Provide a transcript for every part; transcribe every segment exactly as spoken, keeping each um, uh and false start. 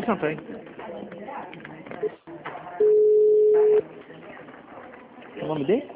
senta aí. O nome dele?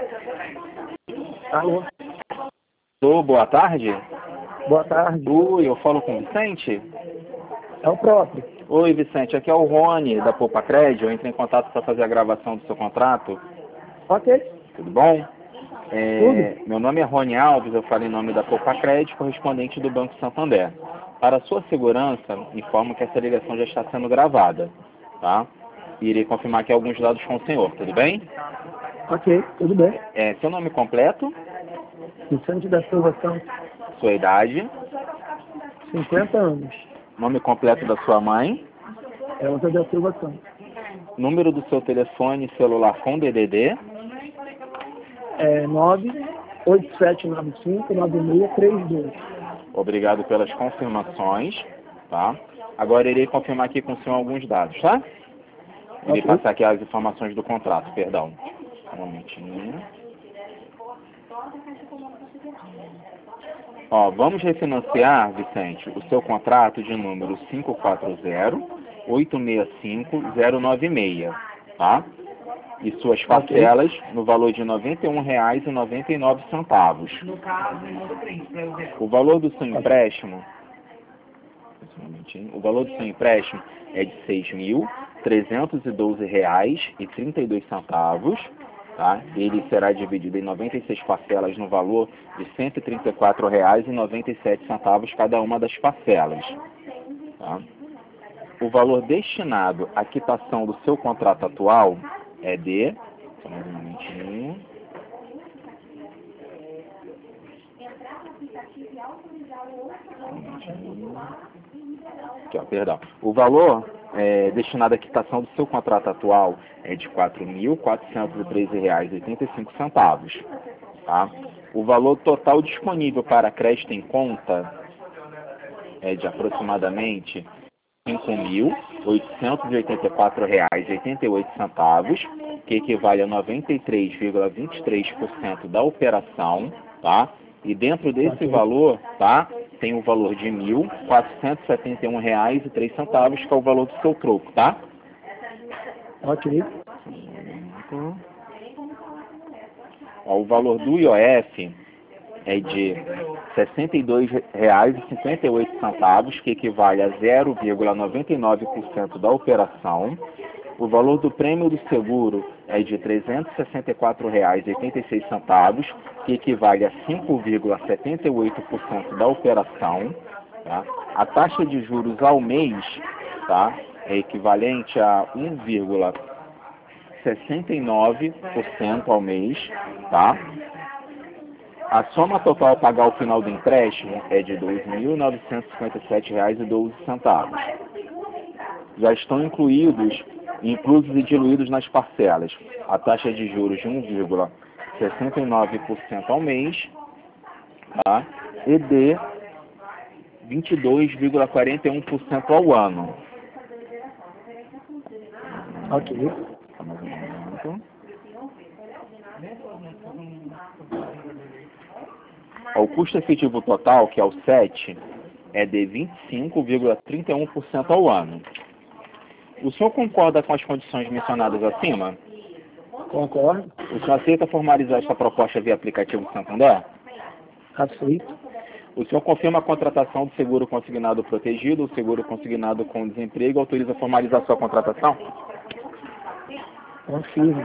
Alô? Alô, boa tarde. Boa tarde. Oi, eu falo com o Vicente? É o próprio. Oi, Vicente, aqui é o Rony, da Poupa Crédito. Eu entrei em contato para fazer a gravação do seu contrato. Ok. Tudo bom? É, Tudo. meu nome é Rony Alves, eu falo em nome da Poupa Crédito, correspondente do Banco Santander. Para sua segurança, informo que essa ligação já está sendo gravada, tá? Irei confirmar aqui alguns dados com o senhor, tudo bem? Ok, tudo bem. É, seu nome completo, Vicente da Silva Santos, sua idade, cinquenta anos. nome completo da sua mãe, Elza da Silva Santos. número do seu telefone celular com D D D, É nove oito sete nove cinco nove seis três dois. obrigado pelas confirmações, tá? Agora irei confirmar aqui com o senhor alguns dados, tá? Irei Ok. passar aqui as informações do contrato, perdão. Um momentinho. Ó, vamos refinanciar, Vicente, o seu contrato de número cinco quatro zero oito seis cinco zero nove seis, tá? E suas parcelas no valor de noventa e um reais e noventa e nove centavos. O valor do seu empréstimo, um momentinho, o valor do seu empréstimo é de seis mil trezentos e doze reais e trinta e dois centavos. Tá? Ele será dividido em noventa e seis parcelas no valor de cento e trinta e quatro reais e noventa e sete centavos cada uma das parcelas. Tá? O valor destinado à quitação do seu contrato atual é de... Só mais um momentinho. Um momentinho. Aqui, ó, perdão. O valor é, destinado à quitação do seu contrato atual é de quatro mil quatrocentos e treze reais e oitenta e cinco centavos. Tá? O valor total disponível para crédito em conta é de aproximadamente cinco mil oitocentos e oitenta e quatro reais e oitenta e oito centavos, que equivale a noventa e três vírgula vinte e três por cento da operação, tá? E dentro desse Ok. valor, tá? Tem o valor de mil quatrocentos e setenta e um reais e três centavos, que é o valor do seu troco, tá? Ok. Ó, o valor do I O F é de sessenta e dois reais e cinquenta e oito centavos, que equivale a zero vírgula noventa e nove por cento da operação. O valor do prêmio do seguro é de trezentos e sessenta e quatro reais e oitenta e seis centavos, que equivale a cinco vírgula setenta e oito por cento da operação. Tá? A taxa de juros ao mês, tá, é equivalente a um vírgula sessenta e nove por cento ao mês. Tá? A soma total a pagar ao final do empréstimo é de dois mil novecentos e cinquenta e sete reais e doze centavos. Já estão incluídos, inclusos e diluídos nas parcelas, a taxa de juros de um vírgula sessenta e nove por cento ao mês, tá? E de vinte e dois vírgula quarenta e um por cento ao ano. Ok. O custo efetivo total, que é o sete, é de vinte e cinco vírgula trinta e um por cento ao ano. O senhor concorda com as condições mencionadas acima? Concordo. O senhor aceita formalizar esta proposta via aplicativo Santander? Aceito. O senhor confirma a contratação do seguro consignado protegido, o seguro consignado com desemprego, autoriza a formalizar sua contratação? Confirmo.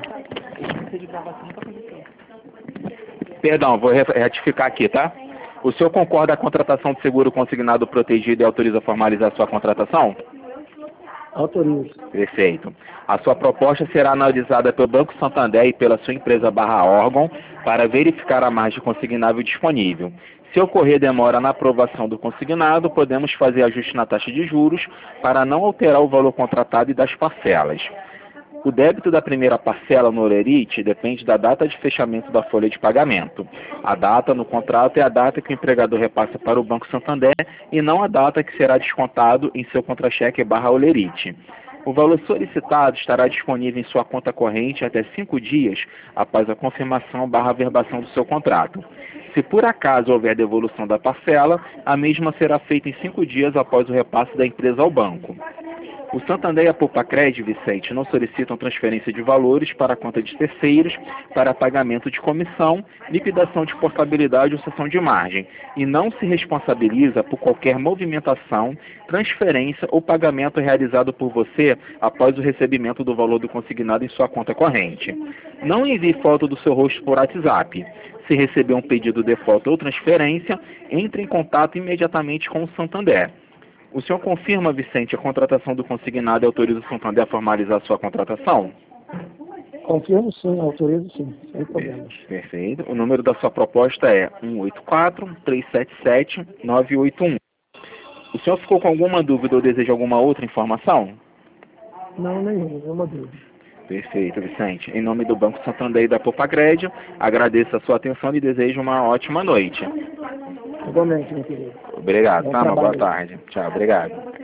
Perdão, vou retificar aqui, tá? O senhor concorda com a contratação de seguro consignado protegido e autoriza a formalizar sua contratação? Autorizo. Perfeito. A sua proposta será analisada pelo Banco Santander e pela sua empresa barra órgão para verificar a margem consignável disponível. Se ocorrer demora na aprovação do consignado, podemos fazer ajuste na taxa de juros para não alterar o valor contratado e das parcelas. O débito da primeira parcela no Olerite depende da data de fechamento da folha de pagamento. A data no contrato é a data que o empregador repassa para o Banco Santander e não a data que será descontado em seu contra-cheque barra Olerite. O valor solicitado estará disponível em sua conta corrente até cinco dias após a confirmação barra averbação do seu contrato. Se por acaso houver devolução da parcela, a mesma será feita em cinco dias após o repasse da empresa ao banco. O Santander e a Poupa-Cred, Vicente, não solicitam transferência de valores para a conta de terceiros para pagamento de comissão, liquidação de portabilidade ou cessão de margem e não se responsabiliza por qualquer movimentação, transferência ou pagamento realizado por você após o recebimento do valor do consignado em sua conta corrente. Não envie foto do seu rosto por WhatsApp. Se receber um pedido de foto ou transferência, entre em contato imediatamente com o Santander. O senhor confirma, Vicente, a contratação do consignado e autoriza o Santander a formalizar a sua contratação? Confirmo sim, autorizo sim, sem problemas. Perfeito. O número da sua proposta é um oito quatro, três sete sete, nove oito um. O senhor ficou com alguma dúvida ou deseja alguma outra informação? Não, nenhuma, nenhuma dúvida. Perfeito, Vicente. Em nome do Banco Santander e da Poupa-Cred, agradeço a sua atenção e desejo uma ótima noite. Igualmente, meu querido. Obrigado, Bom tá? Uma boa trabalho. tarde. Tchau, obrigado.